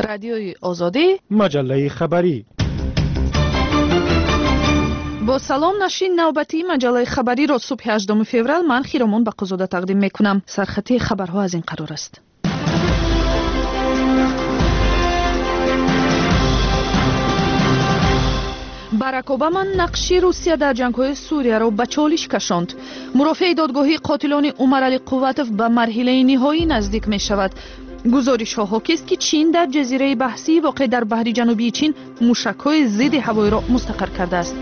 رادیوی آزادی مجله خبری. با سلام، نشین نوبتی مجله خبری را صبح 18 فوریه من خیرمان بقزاده تقدیم میکنم. سرخطی خبرها از این قرار است. باراک اوباما نقشی روسیه در جنگ‌های سوریه را به چالش کشاند. مرافع دادگاهی قاتلان عمر علی قواتوف به مرحله نهایی نزدیک می شود. گزارش‌ها حاکی است که چین در جزیره بحثی واقع در بحر جنوبی چین موشک‌های ضد هوایی را مستقر کرده است.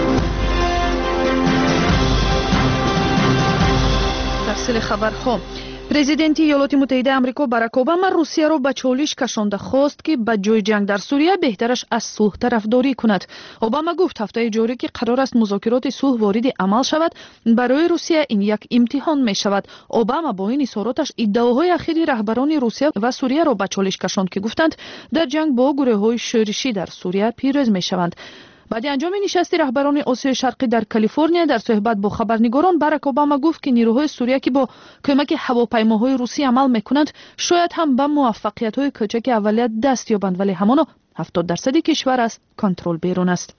تفصیل خبرها. پرزیدنت ایالات متحده آمریکا باراک اوباما روسیه را به چالش کشانده خواست که به جای جنگ در سوریه بهترش از صلح طرفداری کند. اوباما گفت هفته جاری که قرار است مذاکرات صلح وارد عمل شود، برای روسیه این یک امتحان می شود. اوباما با این اظهاراتش ادعاهای اخیر رهبران روسیه و سوریه را به چالش کشاند که گفتند در جنگ با گروه‌های شورشی در سوریه پیروز می شوند. بعد انجام نشست رهبران آسیای شرقی در کالیفرنیا در صحبت با خبرنگاران، باراک اوباما گفت که نیروهای سوریه که با کمک هواپیماهای روسی عمل میکنند شاید هم به موفقیت‌های کوچک اولیه دست یابند، ولی همانا 70% کشور از کنترل بیرون است.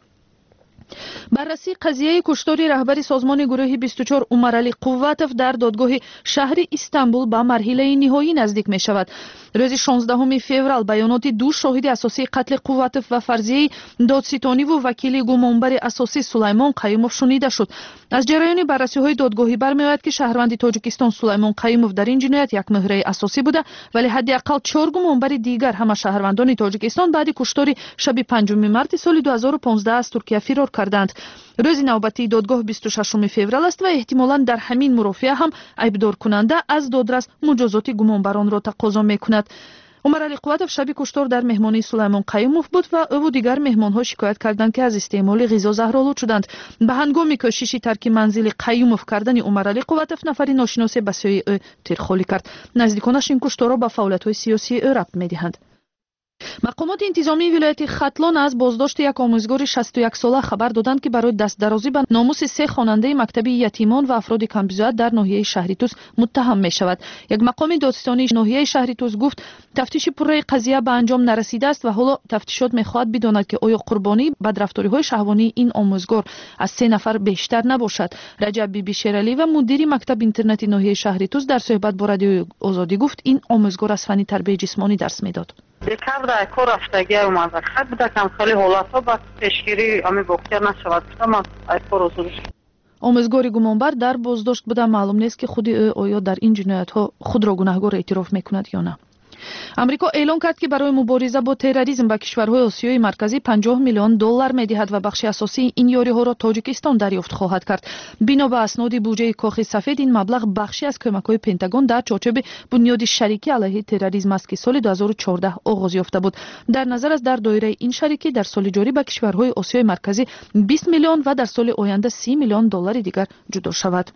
بررسی قضیه کشتار رهبر سازمان گروه 24 عمر علی قواتوف در دادگاه شهر استانبول به مرحله نهایی نزدیک می شود. روز 16 فوریه بیانات دو شاهد اساسی قتل قواتوف و فرضیه دادستانی و وکیل گمانبر اساسی سلیمان قیوموف شنیده شد. از جریان بررسی‌های دادگاهی برمی‌آید که شهروند تاجیکستان سلیمان قیوموف در این جنایت یک مهره اساسی بوده، ولی حداقل 4 گمانبر دیگر همه شهروندان تاجیکستان بعد کشتار شب 5 مارس سال 2015 از ترکیه فرار کردند. روز نوبتی دادگاه 26 فوریه است و احتمالاً در همین مرافعه هم عیبدار کننده از دادرس مجازات گمانبران را تقاضا می‌کند. عمر علی قواتوف شب کشتار در مهمانی سلیمان قیوموف بود و او و دیگر مهمان‌ها شکایت کردند که از استعمال غذا زهرآلود شدند. به هنگام کوشش ترک منزل قیوموف کردن عمر علی قواتوف نفری ناشناس به سوی او تیرخوالی کرد. نزدیکانش این کشتار را به فعالیت‌های سیاسی او ربط می‌دهند. مقامات انتظامی ولایت ختلان از بازداشت یک آموزگار 61 ساله خبر دادند که برای دستدرازی به ناموس 3 خواننده مکتب یتیمان و افراد کم‌بضاعت در ناحیه شهر توس متهم می شود. یک مقام دادستانی ناحیه شهر توس گفت تفتیش پررای قضیه به انجام نرسیده است و حالا تفتیشات می‌خواهد بداند که آیا قربانی بدرفتاری‌های شهوانی این آموزگار از 3 نفر بیشتر نباشد. رجب بیبی شیرالی و مدیر مکتب اینترنتی ناحیه شهر توس در صحبت با رادیوی آزادی گفت این آموزگار از فن تربیت جسمانی درس میداد. دکتر کار رفتگی موظفیت بوده که خیلی حالت‌ها با پیشگیری امی واقع نشود. ما کار حضورش آموزگار گمانبر در بازداشت بوده. معلوم نیست که خود آیا در این جنایت‌ها خود را گناهکار اعتراف می‌کند یا نه. امریکا اعلام کرد که برای مبارزه با تروریسم به کشورهای آسیای مرکزی 50 میلیون دلار می‌دهد و بخش اساسی این یاری‌ها را تاجیکستان دریافت خواهد کرد. بنا به اسناد بودجه کاخ سفید این مبلغ بخشی از کمک‌های پنتاگون در چارچوب بنیاد شریکی علیه تروریسم است که سال 2014 آغاز یافته بود. در نظر است در دایره این شریکی در سال جاری به کشورهای آسیای مرکزی 20 میلیون و در سال آینده 30 میلیون دلار دیگر جدا شود.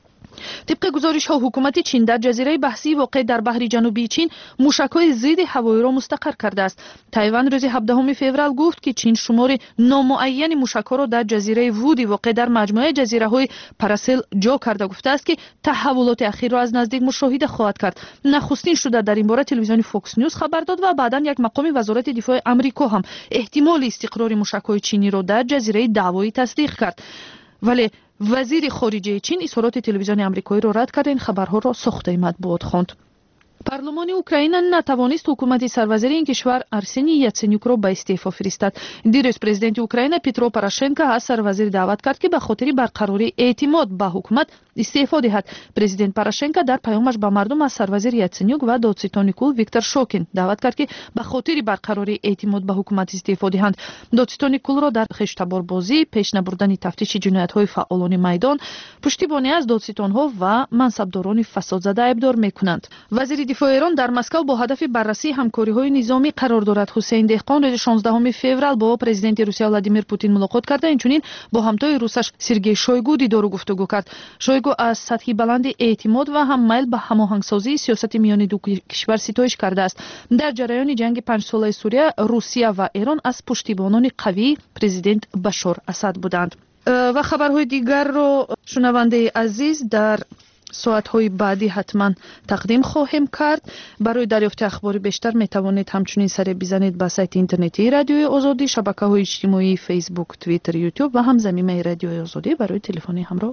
طبق گزارش‌ها حکومت چین در جزیره بحثی واقع در بحر جنوبی چین موشک‌های ضد هوایی را مستقر کرده است. تایوان روز 17 فوریه گفت که چین شمار نامعین موشک‌ها را در جزیره وودی واقع در مجموعه جزیره‌های پاراسل جا کرده گفته است که تحولات اخیر را از نزدیک مشاهده خواهد کرد. نخستین شده در این باره تلویزیون فوکس نیوز خبر داد و بعداً یک مقام وزارت دفاع آمریکا هم احتمال استقرار موشک‌های چینی را در جزیره دعوایی تصدیق کرد. ولی وزیر خارجه چین اظهارات تلویزیون آمریکایی را رد کرد. این خبرها را ساخته مطبوعات خواند. پارلمان اوکراین نتوانست حکومت سروزیر این کشور ارسنی یاتسنیوک را به استعفا فرستاد. دیروز پرزیدنت اوکراین پیترو پوراشنکو از سروزیر دعوت کرد که به خاطر برقراری اعتماد به حکومت استعفا دهد. پرزیدنت پوراشنکو در پیامش به مردم از سروزیر یاتسنیوک و دادستان کل ویکتور شوکین دعوت کرد که به خاطر برقراری اعتماد به حکومت استعفا دهند. دادستان کل را در خشتباربازی، پیش نبردن تفتیش جنایت‌های فعالان میدان، پشتیبانی از دادستان‌ها و منصبداران فسادزده ابدار می‌کنند. وزیر دفاع ایران در مسکو با هدف بررسی همکاری‌های نظامی قرار دارد. حسین دهقان روز 16 فوریه با پرزیدنت روسیه ولادیمیر پوتین ملاقات کرد. اینچنین با همتای روسش سرگئی شویگو دیدار و گفتگو کرد. شویگو از سطح بلند اعتماد و هم میل به هماهنگسازی سیاست میان دو کشور ستایش کرده است. در جریان جنگ 5 ساله سوریه روسیه و ایران از پشتیبانان قوی پرزیدنت بشار اسد بودند. و خبرهای دیگر رو شنونده عزیز در ساعت‌های بعدی حتما تقدیم خواهیم کرد. برای دریافت اخبار بیشتر میتوانید همچنین سر بزنید به سایت اینترنتی رادیوی آزادی، شبکه‌های اجتماعی فیسبوک، توییتر، یوتیوب و هم زمینه رادیوی آزادی برای تلفنی همراه.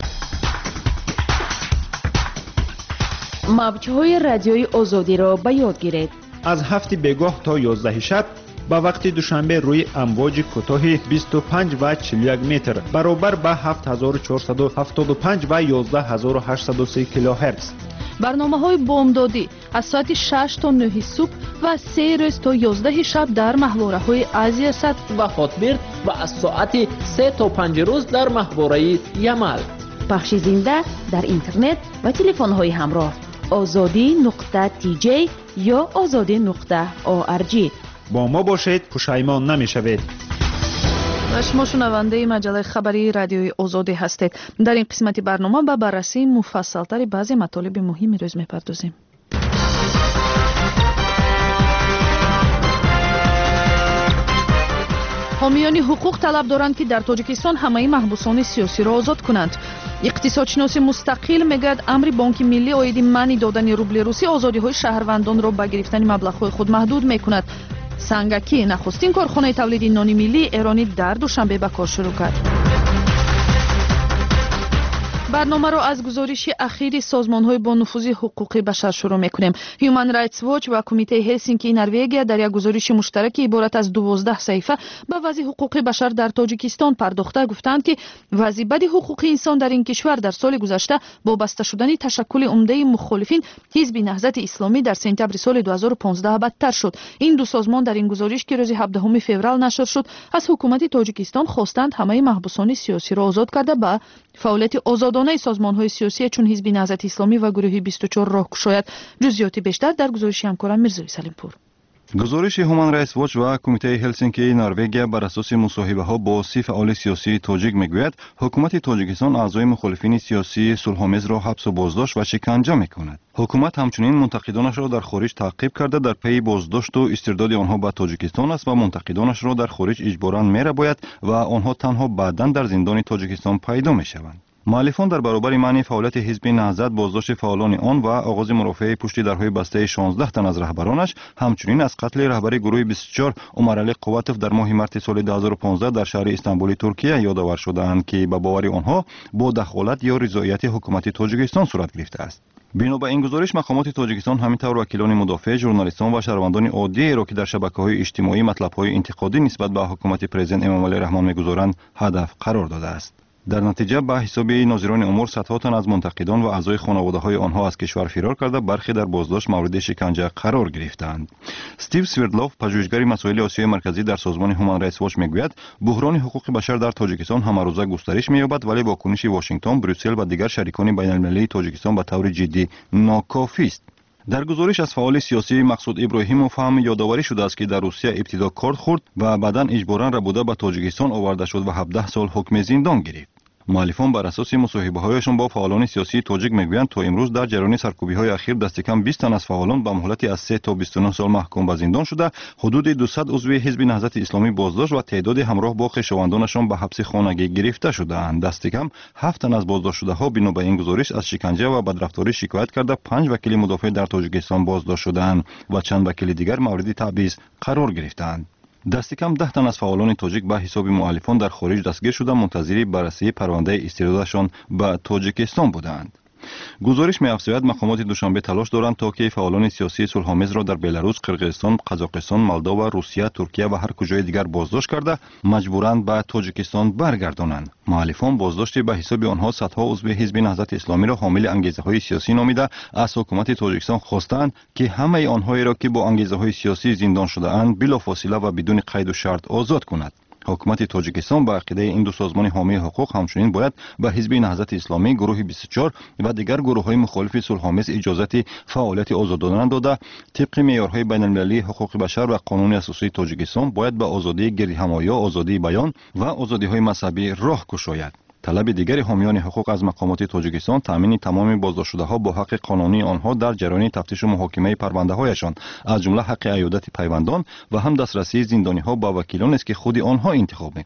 موج‌های رادیوی آزادی را به یاد گیرید. از 7 بگاه تا 11 شب با وقت دوشنبه روی امواج کوتاه 25 و 41 متر برابر به 7475 و 11803 کیلوهرتز. برنامه‌های بامدادی از ساعت 6 تا 9 صبح و 3 روز تا 11 شب در ماهواره‌های آسیا سد و خاطبرد و از ساعت 3 تا 5 روز در ماهواره یمل. پخش زنده در اینترنت و تلفن‌های همراه azadi.tj یا azadi.org. با ما باشید، پشیمان نمی‌شوید. شما شنونده مجله خبری رادیوی آزادی هستید. در این قسمت برنامه به بررسی مفصل‌تر بعضی مطالب مهم روز می‌پردازیم. حامیان حقوق طلب دارند که در تاجیکستان همه محبوسان سیاسی را آزاد کنند. اقتصادشناس مستقل میگوید امر بانک ملی عاید منع دادن روبل روسی آزادی‌های شهروندان را به گرفتن مبلغ‌های خود محدود می‌کند. سنگکی نخستین کارخانه تولید نان ملی ایرانی در دوشنبه به کار شروع کرد. برنامه را از گزارش اخیر سازمان‌های با نفوذ حقوق بشر شروع می‌کنیم. هیومن رایتس واچ و کمیته هلسینکی نروژ در یک گزارش مشترک عبارت از 12 صفحه به وضع حقوق بشر در تاجیکستان پرداخته گفتند که وضع بد حقوق انسان در این کشور در سال گذشته با بسته شدن تشکل عمده مخالفین حزب نهضت اسلامی در سپتامبر سال 2015 بدتر شد. این دو سازمان در این گزارش که روز 17 فوریه نشر شد از حکومت تاجیکستان خواستند همه محبوسان سیاسی را آزاد کرده به فعالیت آزادانه سازمان‌های سیاسی چون حزب نهضت اسلامی و گروه 24 راه گشاید. جزئیات بیشتر در گزارش همکارم میرزا سلیم پور. گزارش هومن رایتس واچ و کمیته هلسینکی نروژ بر اساس مصاحبه‌ها با 30 فعال سیاسی تاجیک میگوید حکومت تاجیکستان اعضای مخالفین سیاسی صلح‌آمیز را حبس و بازداشت و شکنجه می‌کند. حکومت همچنین منتقدانش را در خارج تعقیب کرده در پی بازداشت و استرداد آنها به تاجیکستان است و منتقدانش را در خارج اجباراً می‌رباید و آنها تنها بعداً در زندان تاجیکستان پیدا می‌شوند. مؤلفان در برابر منع فعالیت حزب نهضت، بازداشت فعالان آن و آغاز مرافعه پشت درهای بسته 16 تن از رهبرانش، همچنین از قتل رهبر گروه 24 عمرعلی قواتوف در ماه مارس سال 2015 در شهر استانبول ترکیه یادآور شدند که به باور آنها با دخالت یا رضایت حکومت تاجیکستان صورت گرفته است. بنا به این گزارش مقامات تاجیکستان همینطور وکیلان مدافع، ژورنالیستان و شهروندان عادی را که در شبکه‌های اجتماعی مطلب‌های انتقادی نسبت به حکومت پرزیدنت امامعلی رحمان می‌گذارند هدف قرار داده است. در نتیجه به حساب ناظران امور صدها تن از منتقدان و اعضای خانواده‌های آنها از کشور فرار کرده، برخی در بازداشت مورد شکنجه قرار گرفتند. استیو سوردلوف، پژوهشگر مسائل آسیای مرکزی در سازمان هومن رایتس واچ میگوید بحران حقوق بشر در تاجیکستان همه‌روزه گسترش می‌یابد، ولی واکنش واشنگتن، بروسل و دیگر شریکان بین‌المللی تاجیکستان به طور جدی ناکافی است. در گزارش از فعال سیاسی مقصود ابراهیموف هم یادآوری شده است که در روسیه ابتدا کار خورد و بعداً اجباراً ربوده به تاجیکستان آورده شد و 17 سال حکم زندان گرفت. مؤلفان بر اساس مصاحبه‌هایشان با فعالان سیاسی تاجیک میگویند تا امروز در جریان سرکوبی‌های اخیر دست کم 20 تن از فعالان به مهلت از 3 تا 29 سال محکوم به زندان شده، حدود 200 عضو حزب نهضت اسلامی بازداشت و تعداد همراه با خویشاوندانشان به حبس خانگی گرفته شده‌اند. دست کم 7 تن از بازداشت شده‌ها بنا به این گزارش از شکنجه و بدرفتاری شکایت کرده، 5 وکیل مدافع در تاجیکستان بازداشت شده‌اند و چند وکیل دیگر مورد تبعیض قرار گرفته‌اند. دست کم 10 تن از فعالان تاجیک به حساب مؤلفان در خارج دستگیر شده، منتظر بررسی پرونده استردادشان به تاجیکستان بودند. گزارش می‌افزاید مقامات دوشنبه تلاش دارند تا که فعالان سیاسی صلح‌آمیز را در بلاروس، قرقیزستان، قزاقستان، مولداوا، روسیه، ترکیه و هر کجای دیگر بازداشت کرده مجبوراً به تاجیکستان برگردانند. مؤلفان بازداشت به حساب آنها صدها عضو حزب نهضت اسلامی را حامل انگیزه‌های سیاسی نامیده از حکومت تاجیکستان خواستند که همه آنهایی را که با انگیزه‌های سیاسی زندان شده‌اند بلافاصله و بدون قید و شرط آزاد کند. حکومت تاجیکستان با عقیده این دو سازمان حامی حقوق همچنین باید به حزب نهضت اسلامی، گروه 24 و دیگر گروه‌های مخالف صلح‌آمیز اجازه فعالیت آزادانه داده، طبق معیارهای بین‌المللی حقوق بشر و قانون اساسی تاجیکستان باید به آزادی گردهمایی، آزادی بیان و آزادی‌های مذهبی راه گشاید. طلب دیگر حامیان حقوق از مقامات تاجیکستان تامین تمام بازداشت‌شده‌ها با حق قانونی آنها در جریان تفتیش و محاکمه پرونده‌هایشان، از جمله حق عیادت پیوندان و هم دسترسی زندانی‌ها به وکیلان است که خود آنها انتخاب می‌کنند.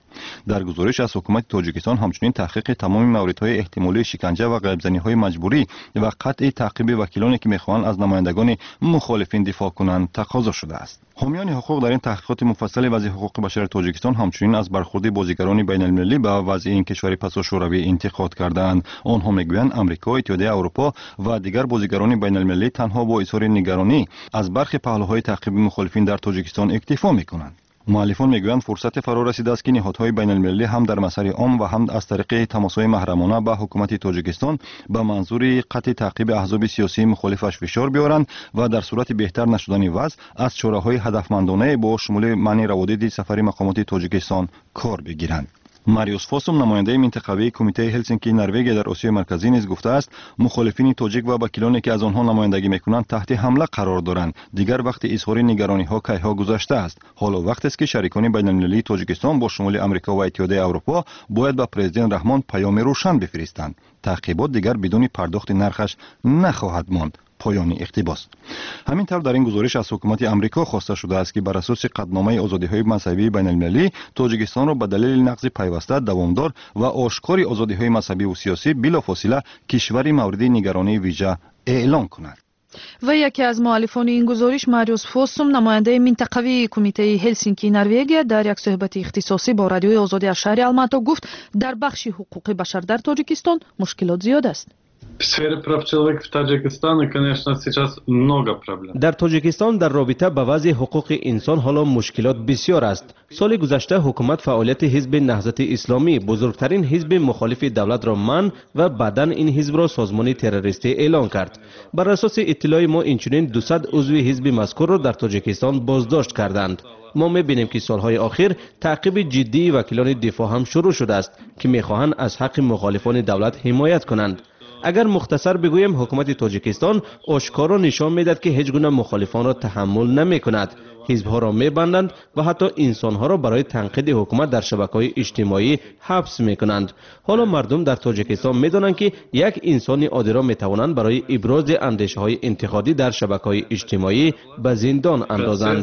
در گزارش از حکومت تاجیکستان همچنین تحقیق تمام موردهای احتمالی شکنجه و غیب‌زنی‌های مجبوری و قطع تعقیب وکیلانی که می‌خواهند از نمایندگان مخالفین دفاع کنند تقاضا شده است. حامیان حقوق در این تحقیقات مفصل وضع حقوق بشر تاجیکستان همچنین از برخورد بازیگران بین‌المللی به وضع این کشور پسا شوروی انتقاد کردند. آنها میگویند آمریکا، اتحادیه اروپا و دیگر بازیگران بین‌المللی تنها با اظهار نگرانی از برخی پهلوهای تعقیب مخالفین در تاجیکستان اکتفا می‌کنند. مؤلفان میگویند فرصت فرا رسیده است که نهادهای بین‌المللی هم در مسائل عام و هم از طریق تماس‌های محرمانه با حکومت تاجیکستان به منظور قطع تعقیب احزاب سیاسی مخالفش فشار بیارند و در صورت بهتر نشدن وضع از چاره‌های هدفمندانه با شمول منع روابط سفری مقامات تاجیکستان کار بگیرند. ماریوس فوسوم نماینده منطقوی کمیته هلسینکی نروژ در آسیای مرکزی نیز گفته است مخالفین تاجیک و وکیلانی که از آنها نمایندگی میکنند تحت حمله قرار دارند. دیگر وقت اظهار نگرانی ها کیها گذشته است. حالا وقت است که شریکان بین‌المللی تاجیکستان با شمول آمریکا و اتحادیه اروپا باید به پرزیدنت رحمان پیام روشن بفرستند. تعقیبات دیگر بدون پرداخت نرخش نخواهد ماند. پایان اقتباس. همین طور در این گزارش از حکومت آمریکا خواسته شده است که بر اساس قطعنامه آزادی‌های مذهبی بین‌المللی تاجیکستان را به دلیل نقض پیوسته، دوامدار و آشکار آزادی‌های مذهبی و سیاسی بلافاصله کشوری مورد نگرانی ویژه اعلام کند. و یکی از مؤلفان این گزارش ماریوس فوسوم نماینده منطقوی کمیته هلسینکی نروژ در یک صحبت اختصاصی با رادیوی آزادی از شهر آلماتا گفت در بخش حقوق بشر در تاجیکستان مشکلات زیاد است. В сфере прав человека в Таджикистане, конечно, сейчас много проблем. در تاجیکستان در رابطه با وضع حقوق انسان حالا مشکلات بسیار است. سال گذشته حکومت فعالیت حزب نهضت اسلامی بزرگترین حزب مخالف دولت را منع و بعداً این حزب را سازمان تروریستی اعلان کرد. بر اساس اطلاع ما اینچنین 200 عضو حزب مذکور را در تاجیکستان بازداشت کردند. ما می‌بینیم که سالهای اخیر تعقیب جدی وکیلان دفاع هم شروع شده است که می‌خواهند از حق مخالفان دولت حمایت کنند. اگر مختصر بگویم حکومت تاجیکستان آشکارا نشان میدهد که هیچ گونه مخالفان را تحمل نمی کند. حزب‌ها را می‌بندند و حتی انسان‌ها را برای تنقید حکومت در شبکه‌های اجتماعی حبس می‌کنند. حالا مردم در تاجیکستان می‌دانند که یک انسان عادی را می‌توانند برای ابراز اندیشه‌های انتقادی در شبکه‌های اجتماعی به زندان اندازند.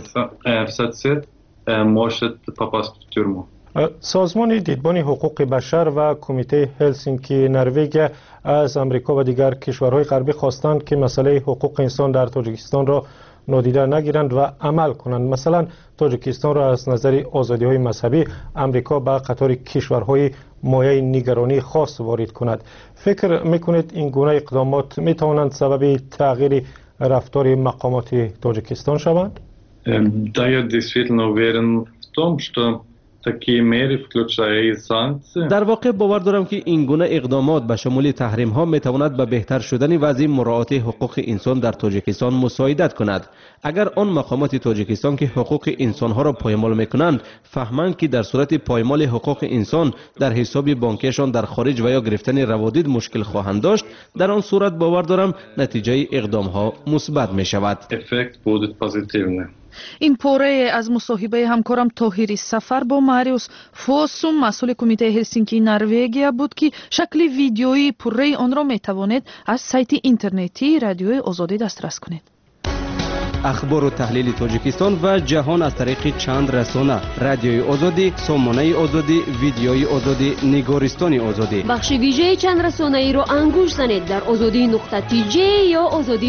سازمان دیدبان حقوق بشر و کمیته هلسینکی نروژ از آمریکا و دیگر کشورهای غربی خواستند که مسئله حقوق انسان در تاجیکستان را نادیده نگیرند و عمل کنند. مثلا تاجیکستان را از نظر آزادی‌های مذهبی آمریکا به قطار کشورهای مایه نگرانی خاص وارد کند. فکر می‌کنید این گونه اقدامات می‌توانند سبب تغییر رفتار مقامات تاجیکستان شوند؟ Да, я действительно уверен в том, что такие меры, включая и санкции. در واقع باور دارم که این گونه اقدامات به شمول تحریم ها میتواند به بهتر شدن وضع مراعات حقوق انسان در تاجیکستان مساعدت کند. اگر آن مقامات تاجیکستان که حقوق انسان ها را پایمال میکنند فهمند که در صورت پایمال حقوق انسان در حساب بانکیشان در خارج و یا گرفتن روادید مشکل خواهند داشت، در آن صورت باور دارم نتیجه اقدام ها مثبت می شود. Эффект будет позитивный. این پوره از مصاحبه همکارم طاهری سفر با ماریوس فوسوم مسئول کمیته هلسینکی نروژ بود که شکل ویدیویی پوره آن را می توانید از سایت اینترنتی رادیوی آزادی دسترس کنید. اخبار و تحلیل تاجیکستان و جهان از طریق چند رسانه: رادیوی آزادی، سامانه آزادی، ویدیوی آزادی، نگارستان آزادی. بخش ویژه چند رسانه ای را انگوش زنید در azadi.tj یا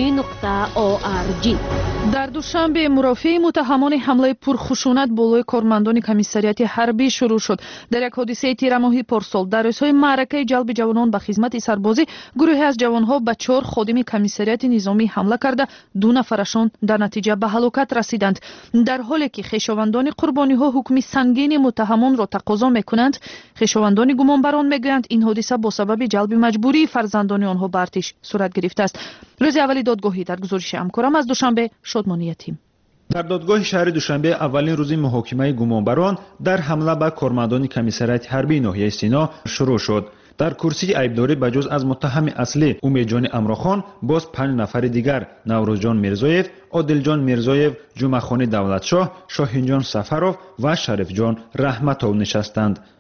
azadi.org. در دوشنبه مرافع متهمان حمله پرخشونت بالای کارمندان کمیساریات حربی شروع شد. در یک حادثه تیر ماه پارسال در روزهای معرکه جلب جوانان به خدمت سربازی گروهی از جوانها به 4 خادم کمیساریات نظامی حمله کرده 2 نفرشان در نتیجه به هلاکت رسیدند. در حالی که خویشاوندان قربانی‌ها حکم سنگین متهمان را تقاضا می‌کنند، خویشاوندان گمانبران می‌گویند این حادثه با سبب جلب مجبوری فرزندان آنها به ارتش صورت گرفته است. روز اولی دادگاهی در گزارش همکارم از دوشنبه شادمانی یتیم. در دادگاه شهر دوشنبه اولین روز محاکمه گمانبران در حمله به کارمندان کمیساریات حربی ناحیه سینا شروع شد. در کرسی عیبداری بجز از متهم اصلی امیدجان امراخان باز 5 نفر دیگر نوروزجان میرزایف، عادلجان میرزایف، جمعخانی دولتشاه، شاهینجان سفروف و شریفجان رحمتov نشستند.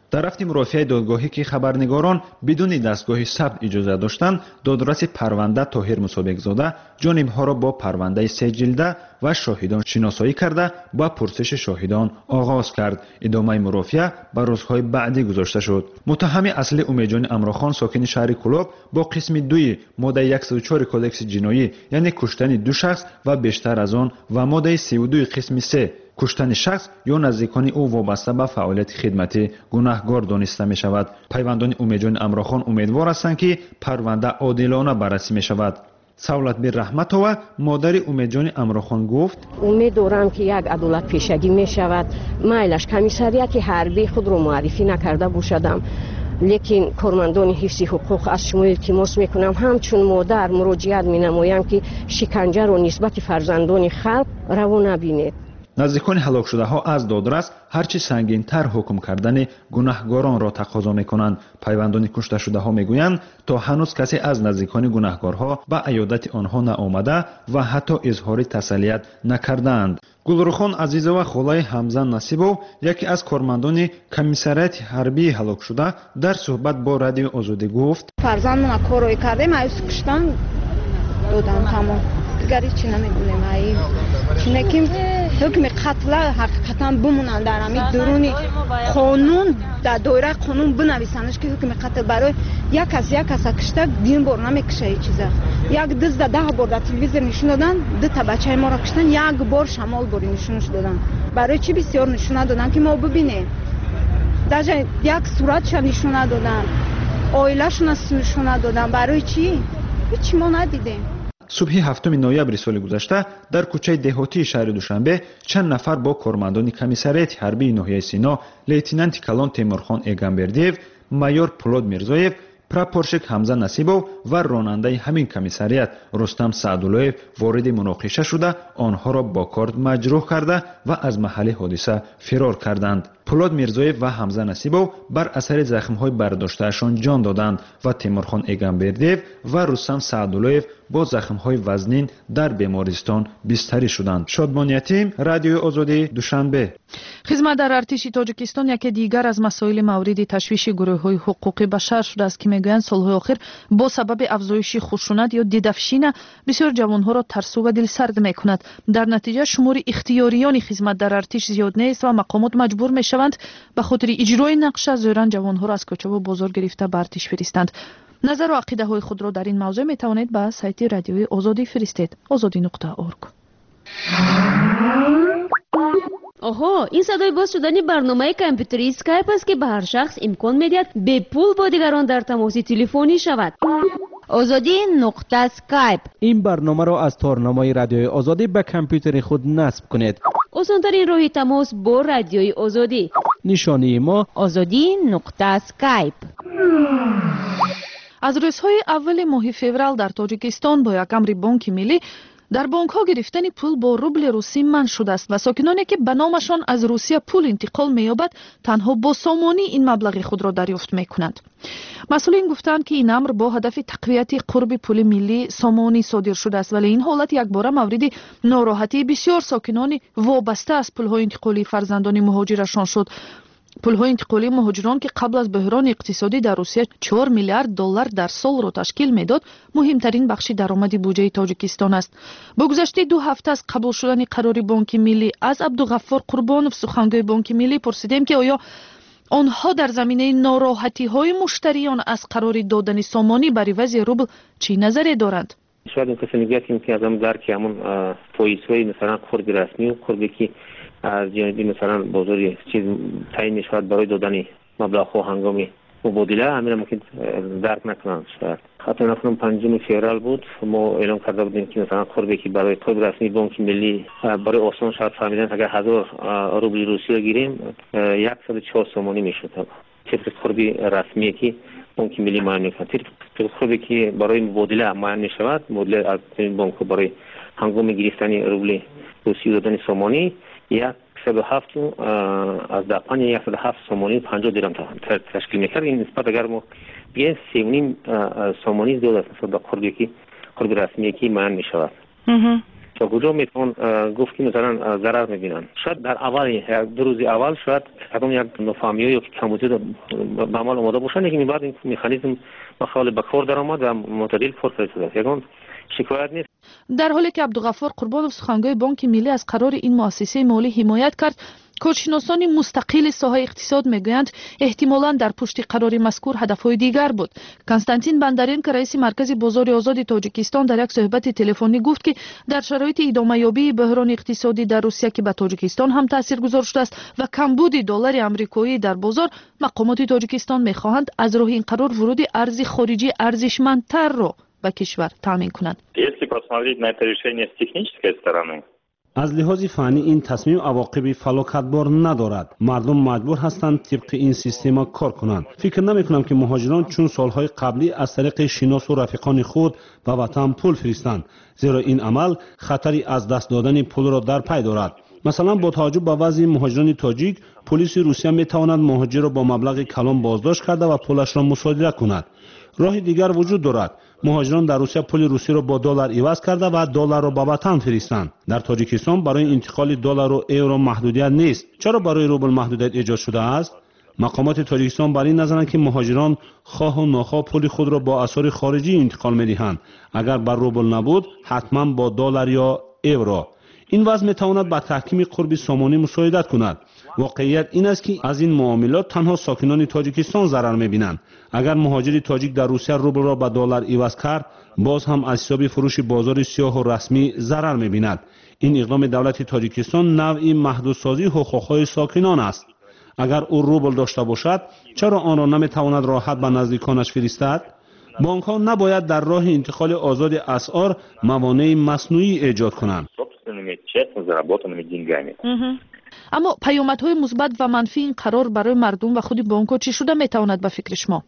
дар рафти мурофиаи додгоҳӣ ки хабарнигорон бидуни дастгоҳи сабт иҷоза доштанд, додраси парванда Тоҳир Мусобекзода ҷонибҳоро бо парвандаи сеҷилда ва шоҳидон шиносоӣ карда ба пурсиши шоҳидон оғоз кард. идомаи мурофиа ба рӯзҳои баъдӣ гузошта шуд. муттаҳами аслӣ Умедҷони Амрохон сокини шаҳри Кӯлоб бо қисми 2 моддаи 104 кодекси ҷиноӣ, яъне куштани 2 шахс ва бештар аз он ва моддаи 32 қисми 3 куштани шахс ё наздикони ӯ вобаста ба фаъолияти хидматӣ гунаҳгор дониста мешавад. пайвандони Умедҷони Амрохон умедвор ҳастанд ки парванда одилона баррасӣ мешавад. Савлатбир Раҳматова, модари Умедҷони Амрохон гуфт: умед дорам ки як адолатпешагӣ мешавад. майлаш комиссарияти ҳарбии худро муаррифӣ накарда бошадам, лекин кормандони ҳифзи ҳуқуқ аз шумо илтимос мекунам ҳамчун модар муроҷиат менамоям ки шиканҷаро нисбати фарзандони халқ раво набинед. наздикони ҳалокшудаҳо аз додрас ҳарчи сангинтар ҳукм кардани гунаҳгоронро тақозо мекунанд. пайвандони кушташудаҳо мегӯянд, то ҳанӯз касе аз наздикони гунаҳгорҳо ба аёдати онҳо наомада ва ҳатто изҳори таслият накардаанд. гулрухон Азизова холаи Ҳамзан Насибов, яке аз кормандони комиссарияти ҳарбии ҳалокшуда, дар суҳбат бо радиои Озодӣ гуфт: фарзандона корое кардем, аюс куштан додам тамом. дигар ҳечи намегӯем. чунки ҳукми қатла ҳақиқатан бимонанд дар ҳамин дуруни қонун, дар доираи қонун бинависандш ки ҳукми қатл барои як каса кушта дин бор намекуша ҳеҷ чиза. як дузда 10 бор дар телевизор нишон додан, дута бачаи моро куштан, як бор шамол бори нишонш додан. барои чӣ бисёр нишона додан ки мо бибинем. даже як суратша нишона додан, оилашона нишона додан. барои чӣ? ҳеҷ мо надидем. субҳи 7 ноябри соли гузашта дар кӯчаи деҳотии шаҳри Душанбе чанд нафар бо кормандони комиссарияти ҳарбии ноҳияи Сино, лейтенанти калон Темурхон Эгамбердиев, майор Пулод Мирзоев, прапорщик Ҳамза Насибов ва ронандаи ҳамин комиссарият Рустам Саъдуллоев вориди муноқиша шуда, онҳоро бо корд маҷрӯҳ карда ва аз маҳалли ҳодиса фирор карданд. Пулод Мирзоев ва Ҳамза Насибов бар асари захмҳои бардоштаашон ҷон доданд ва Темурхон Эгамбердиев ва Рустам Саъдуллоев бо захмҳои вазнин дар бемористон бистарӣ шуданд. Шодмониятим, Радиои Озодӣ, Душанбе. хизмат дар артиши Тоҷикистон яке дигар аз масоили мавриди ташвиши гурӯҳҳои ҳуқуқӣ башар шудааст ки мегӯянд солҳои охир бо сабаби афзоиши хушунат ё дидafshина бисёр ҷавонҳоро тарсу ва дилсард мекунад. дар натиҷа шумори ихтиёриёни хизмат дар артиш зиёд нест ва мақомот маҷбур мешаванд ба хотири иҷрои нақша зӯран ҷавонҳоро аз кӯчаву бозор гирифта ба артиш фиристанд. назару ақидаҳои худро дар ин мавзӯъ метавонед ба сайти Радиои Озодӣ фиристед. ozodi.org. оҳо, ин садои боз шудани барномаи компютери Skype аст ки ба ҳар шахс имкон медиҳад бепул бо дигарон дар тамоси телефонӣ шавад. ozodi.skype. این برنامه را از تارنامه رادیوی آزادی به کامپیوتر خود نصب کنید. осонтарин роҳи тамос бо Радиои Озодӣ. نشانی ما ozodi.skype. аз рӯзҳои аввали моҳи феврал дар Тоҷикистон бо як амри Бонки Миллӣ дар бонкҳо гирифтани пул бо рубли русӣ манъ шудааст ва сокиноне ки ба номашон аз Русия пул интиқол меёбад, танҳо бо сомонӣ ин маблағи худро дарёфт мекунанд. масъулин гуфтанд ки ин амр бо ҳадафи тақвияти қурби пули миллӣ сомонӣ содир шудааст, вале ин ҳолат якбора мавриди нороҳатии бисёр сокинони вобаста аз пулҳои интиқолии фарзандони муҳоҷирашон шуд. пулҳои интиқолии муҳоҷирон ки қабл аз буҳрони иқтисодӣ дар Русия $4 миллиард дар солро ташкил медод, муҳимтарин бахши даромади буҷаи Тоҷикистон аст. бо гузашти 2 ҳафта аз қабул шудани қарори Бонки Миллӣ аз Абдуғаффор Қурбонов, сухангӯи Бонки Миллӣ, пурсидем ки оё онҳо дар заминаи нороҳатиҳои муштариён аз қарори додани сомонӣ бар ивази рубл чӣ назаре доранд? شاید این کسی میگه که از هم درک همون پویسوی مثلا قرب رسمی و قربی که از جانبی مثلا بازاری چیز تعیین میشود برای دادن مبلغ ها هنگامی مبادله همین ممکن درک نکنند. شاید حتی نکنم 5 فوریه بود ما اعلام کرده بودیم که مثلا قربی که برای قرب رسمی بانک ملی برای آسان شاید فهمیدن اگر 1000 روبل روسیه گیریم 104 سومانی میشد. طبق قربی رسمی که بانک ملی معین میکنه. طبق قربی که برای مبادله معین میشود، مبادله از این بانک برای هنگام گرفتن روبل روسیه دادن سومانی 107 از دقیقاً 107 سومانی 50 درهم تشکیل میکرد. این نسبت اگر ما بگیم 3.5 سومانی زیاد است نسبت به قربی که قرب رسمی که معین میشود. تا کجا میتون گفت که مثلا ضرر میبینن. شاید در اول یک دو روز اول شاید حتما یک نفهمی یا کمبودی به عمل آماده باشن، لیکن بعد این مکانیزم بخواد به کار درآمد و معتدل کار فرستاده. یگان شکایت نیست. در حالی که عبدالغفار قربانov سخنگوی بانک ملی از قرار این مؤسسه مالی حمایت کرد، کارشناسان مستقل ساحه اقتصاد میگویند احتمالاً در پشت قرار مذکور هدفهای دیگر بود. کنستانتین بندارینکو رئیس مرکز بازار آزاد تاجیکستان در یک صحبت تلفنی گفت که در شرایط ادامه یابی بحران اقتصادی در روسیه که به تاجیکستان هم تاثیرگذار شده است و کمبود دلار آمریکایی در بازار، مقامات تاجیکستان میخواهند از راه این قرار ورود ارز خارجی ارزشمندتر را به کشور تامین کنند. از لحاظ فنی این تصمیم عواقب فلاکتبار ندارد. مردم مجبور هستند طبق این سیستم کار کنند. فکر نمی کنم که مهاجران چون سالهای قبلی از طریق شناس و رفیقان خود به وطن پول فرستند، زیرا این عمل خطری از دست دادن پول را در پی دارد. مثلا با توجه به وضع مهاجران تاجیک، پلیس روسیه می تواند مهاجر را با مبلغ کلان بازداشت کرده و پولش را مصادره کند. راه دیگر وجود دارد. مهاجران در روسیه پول روسی را با دلار عوض کرده و دلار را به وطن فرستند. در تاجیکستان برای انتقال دلار و یورو محدودیت نیست. چرا برای روبل محدودیت ایجاد شده است؟ مقامات تاجیکستان بر این نظرند که مهاجران خواه و ناخواه پول خود را با اسعار خارجی انتقال می‌دهند. اگر بر روبل نبود، حتما با دلار یا یورو. این وضع می‌تواند به تحکیم قرب سامانی مساعدت کند. واقعیت این است که از این معاملات تنها ساکنان تاجیکستان ضرر می‌بینند. اگر مهاجر تاجیک در روسیه روبل را به دلار عوض کرد، باز هم از حساب فروش بازار سیاه و رسمی ضرر می‌بیند. این اقدام دولت تاجیکستان نوعی محدودسازی حقوق‌های ساکنان است. اگر او روبل داشته باشد، چرا آن را نمی‌تواند راحت به نزدیکانش فرستد؟ بانک‌ها نباید در راه انتقال آزاد اسعار موانع مصنوعی ایجاد کنند. اما پیامدهای مثبت و منفی این قرار برای مردم و خود بانک‌ها چی شده میتواند به فکر شما؟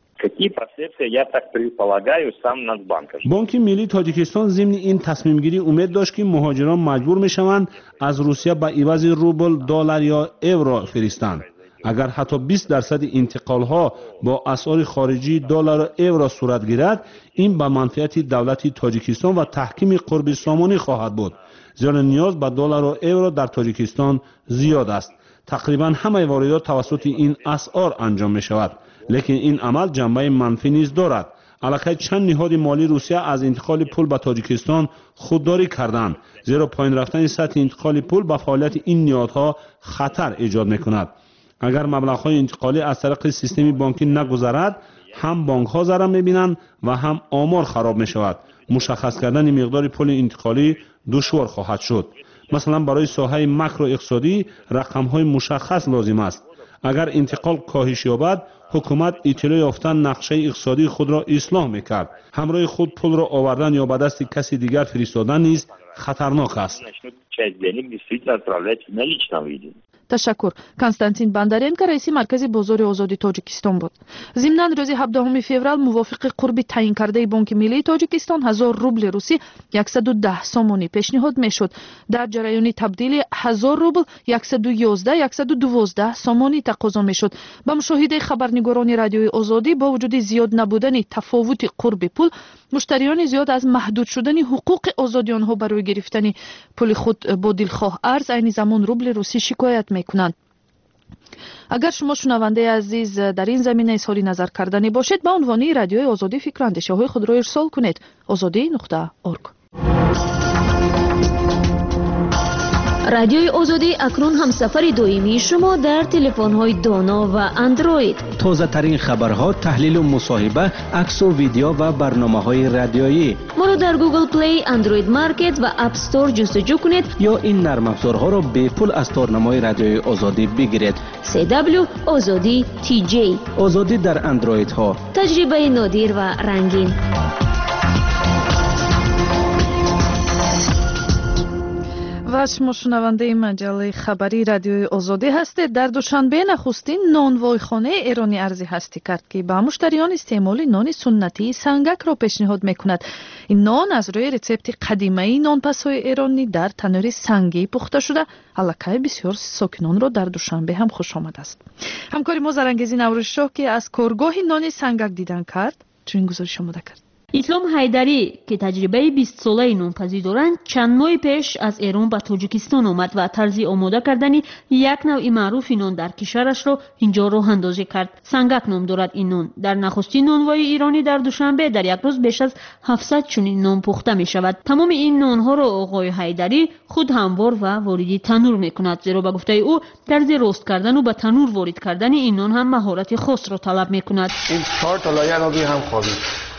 بانک ملی تاجیکستان ضمن این تصمیم گیری امید داشت که مهاجران مجبور میشوند از روسیه به عوض روبل، دلار یا یورو فرستند. اگر حتی 20% انتقال ها با اسعار خارجی دلار و یورو صورت گیرد، این به منفعت دولت تاجیکستان و تحکیم قرب سامانی خواهد بود. زیرا نیاز به دلار و یورو در تاجیکستان زیاد است. تقریبا همه واردات توسط این اسعار انجام می شود. لیکن این عمل جنبه منفی نیز دارد. علاقه چند نهاد مالی روسیه از انتقال پول به تاجیکستان خودداری کردند، زیرا پایین رفتن سطح انتقال پول به فعالیت این نهادها خطر ایجاد می کند. اگر مبلغ‌های انتقالی از طریق سیستم بانکی نگذرد، هم بانک‌ها ضرر می‌بینند و هم آمار خراب می‌شود. مشخص کردن مقدار پول انتقالی دشوار خواهد شد. مثلا برای ساحه ماکرو اقتصادی رقم‌های مشخص لازم است. اگر انتقال کاهش یابد، حکومت اطلاع یافتن نقشه اقتصادی خود را اصلاح می‌کرد. همراه خود پول را آوردن یا به دست کسی دیگر فرستادن نیز خطرناک است. تشکر. کنستانتین بندارینکو رئیس مرکز بازار آزاد تاجیکستان بود. ضمناً روز 17 فوریه موافق قرب تعیین کرده بانک ملی تاجیکستان 1000 روبل روسی 110 سامانی پیشنهاد میشد. در جریان تبدیل 1000 روبل 112 سامانی تقاضا میشد. با مشاهده خبرنگاران رادیوی آزادی با وجود زیاد نبودن تفاوت قرب پول، مشتریان زیاد از محدود شدن حقوق آزادی آنها برای گرفتن پول خود با دلخواه ارز عین زمان روبل روسی شکایت میکنند. اگر شما شنونده عزیز در این زمینه اظهار نظر کردنی باشید، به عنوان رادیوی آزادی فکر و اندیشه‌های خود را ارسال کنید. azadi.org. رادیوی آزادی اکنون هم سفر دائمی شما در تلفن‌های دانا و اندروید. تازه ترین خبرها، تحلیل و مصاحبه، عکس و ویدیو و برنامه‌های رادیویی. ما را در گوگل پلی، اندروید مارکت و اپ استور جستجو کنید یا این نرم افزارها را به پول از تارنمای رادیوی آزادی بگیرید. CW آزادی TJ. آزادی در اندروید ها. تجربه نادر و رنگین. و شما شنونده مجله خبری رادیوی آزادی هستید. در دوشنبه نخستین نانوایخانه ایرانی عرضی هستی کرد که به مشتریان استعمال نان سنتی سنگک را پیشنهاد میکند. این نان از روی رسپت قدیمی نانپس‌های ایرانی در تنور سنگی پخته شده. علاقه بسیار ساکنان را در دوشنبه هم خوش آمد است. همکاری ما زرانگیزی نوروزشاه که از کارگاه نان سنگک دیدن کرد چنین گزارش آماده کرد. اسلام حیدری که تجربه 20 ساله نونپزی دارند چند ماه پیش از ایران به تاجیکستان آمد و طرز آماده کردن یک نوع معروف نان در کشورش را اینجا راه اندازی کرد. سنگک نام دارد این نان. در نخستین نانوای ایرانی در دوشنبه در یک روز بیش از 700 چنین نان پخته می شود. تمام این نان ها را آقای حیدری خود هموار و واردی تنور می کند، زیرا به گفته او طرز روست کردن و به تنور وارد کردن این نان هم مهارت خاص را طلب می کند. این 4 تا لایه رو هم خوابید.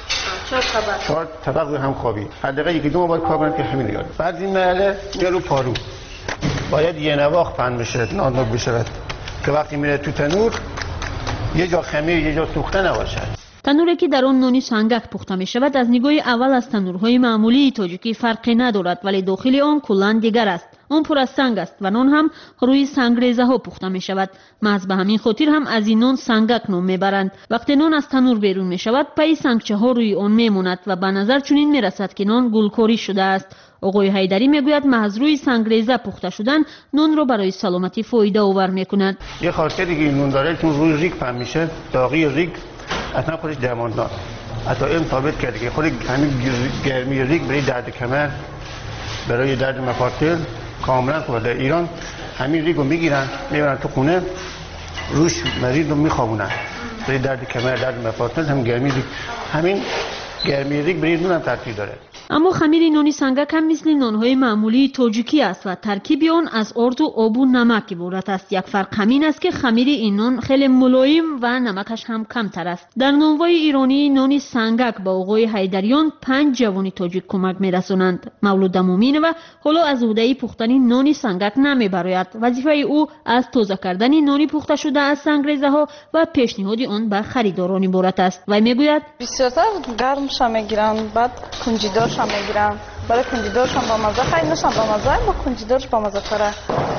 4 طبق روی هم خوابی. حداقل یکی دو باید کار کنن که همین یاد. بعد این مرحله میره رو پارو. باید یه نواخت پهن بشه، نان بشه که وقتی میره تو تنور یه جا خمیر یه جا سوخته نباشه. تنوری که در آن نان سنگک پخته می شود از نگاه اول از تنورهای معمولی تاجیکی فرقی ندارد، ولی داخل آن کلاً دیگر است. آن پر از سنگ است و نان هم روی سنگریزه ها پخته می شود. محض به همین خاطر هم از این نان سنگک نام می برند. وقتی نان از تنور بیرون می شود پای سنگچه ها روی آن می ماند و به نظر چنین می رسد که نان گلکاری شده است. آقای حیدری می گوید محض روی سنگریزه پخته شدن نان را برای سلامتی فایده آور می کند. یه خاصیت دیگه این نان داره چون روی ریگ پهن میشه، داغی ریگ اصلا خودش درماندار. حتی علم ثابت کرده که خود همین گرمی ریگ برای درد کمر، برای درد مفاصل کاملا خوبه. در ایران همین ریگو میگیرن میبرن تو خونه روش مریض رو میخوابونن برای درد کمر، درد مفاصل. هم گرمی ریگ، همین گرمی ریگ برای نون هم تاثیر داره. اما خمیر نانی سنگک هم مثل نانهای معمولی تاجیکی است و ترکیب آن از آرد و آب و نمک عبارت است. یک فرق همین است که خمیر این نان خیلی ملایم و نمکش هم کمتر است. در نانوای ایرانی نانی سنگک با آقای حیدریان 5 جوانی تاجیک کمک می‌رسانند. مولود مومین و حالا از عهده پختن نانی سنگک نمی‌براید. وظیفه او از تازه کردن نانی پخته شده از سنگریزه ها و پیشنهاد آن به خریداران عبارت است. و میگوید بسیارتر گرمش میگیرن، بعد کنجیدارش میگیرم، برای کنجیدارش هم با مزه، خیلی نشم با مزه، با کنجیدارش با مزه تره.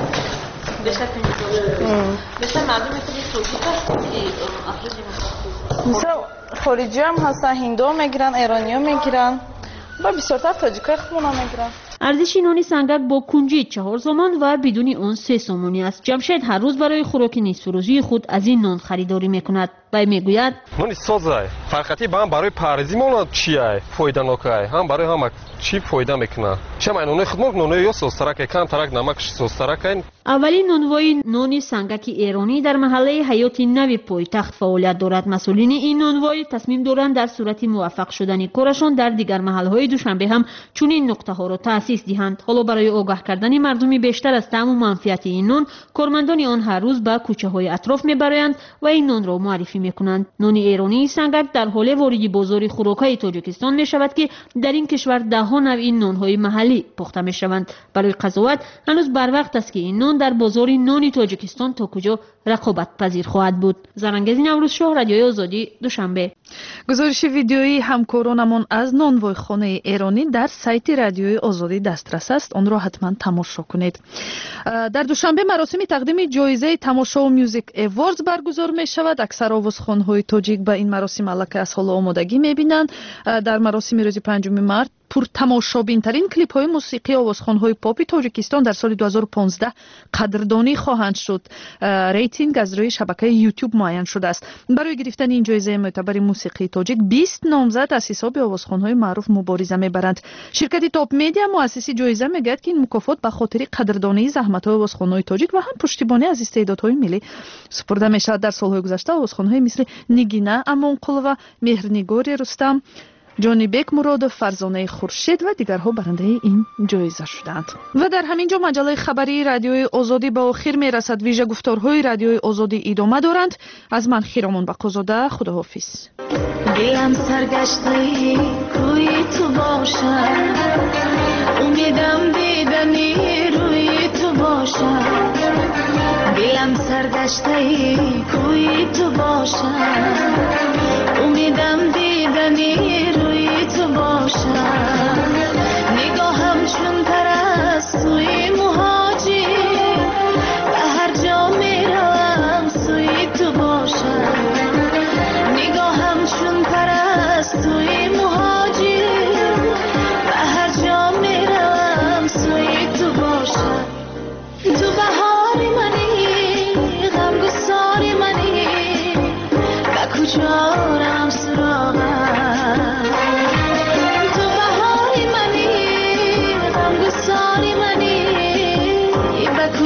بیشتر کنجیدار بیشتر مردمی که توجیه هست مثلا خارجی هم هستن، هندو میگیرن، ایرانی ها میگیرن و بسیارتر تاجیکای خودمون میگیرن. ارزش نانی سنگک با کنجی 4 سومان و بدون اون 3 سومانی است. جمشید هر روز برای خوراک نصف روزی خود از این نان خریداری میکند و میگوید نانی سازه فرقتی با هم برای پارزی مون چیه فایده نکای هم برای هم چی فایده میکنه شما نان خودمون نان یا سوسترک کم ترک نمکش سوسترک. اولین نانوای نانی سنگک ایرانی در محله حیات نوی پایتخت فعالیت دارد. مسئولین این نانوای تصمیم دارند در صورت موفق شدن کارشان در دیگر محلهای دوشنبه هم چنین نقطه ها را تأسیس دهند. حالا برای آگاه کردن مردمی بیشتر از طعم و منفعت این نان، کارمندان آن هر روز به کوچه های اطراف میبرند و این نان را معرفی میکنند. نان ایرانی سنگک در حال واردی بازار خوراک‌های تاجیکستان میشود که در این کشور ده‌ها نوع این نان‌های محلی پخته میشوند. برای قضاوت هنوز بر وقت است که این نان در بازار نان تاجیکستان تا کجا رقابت پذیر خواهد بود. زرنگز نوروز شاه، رادیوی آزادی، دوشنبه. گزارش ویدیویی همکارانمان از نانوای خانه ایرانی در سایت رادیوی آزادی دسترس است. آن را حتما تماشا کنید. در دوشنبه مراسم تقدیم جایزه تماشا و میوزیک ایواردز برگزار می شود. اکثر آوازخوان‌های تاجیک به این مراسم الکی از حال آمادگی می‌بینند. در مراسم روز 5 مارس پر تماشابین ترین کلیپ های موسیقی آوازخوان‌های پاپ تاجیکستان در سال 2015 قدردانی خواهند شد. ریتینگ از روی شبکه یوتیوب معین شده است. برای گرفتن این جایزه معتبر موسیقی تاجیک 20 نامزد از حساب آوازخوان‌های معروف مبارزه می‌برند. شرکت تاپ مدیا مؤسسی جایزه میگوید که این مکافات به خاطر قدردانی زحمت‌های آوازخوان‌های تاجیک و هم پشتیبانی از استعدادهای ملی سپرده می‌شود. در سال‌های گذشته آوازخوان‌های مثل نیگینا امونقلова، مهرنگار رستم، جانیبک مرادов، فرزانه خورشید و دیگرها برنده این جایزه شدند. و در همین جا مجله خبری رادیوی آزادی به آخر میرسد. ویژه گفتارهای رادیوی آزادی ادامه دارند. از من خیرامان بقازاده، خداحافظ. دلم سرگشته کوی تو باشد، امیدم دیدنی روی تو باشد. دلم سرگشته کوی تو باشد، امیدم دیدنی روی تو باشد. نگاهم چون پرستوی مهاجی، به هر جا میروم سوی تو باشد. نگاهم چون پرستوی مهاجی، به هر جا میروم سوی تو باشد. تو بهاری منی، غمگساری منی، به کجا رم سراغم.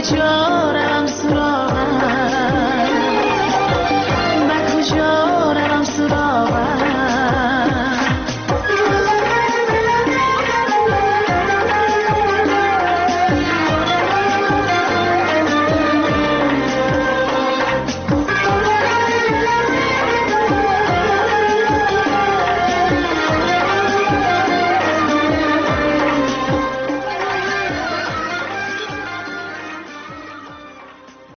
جان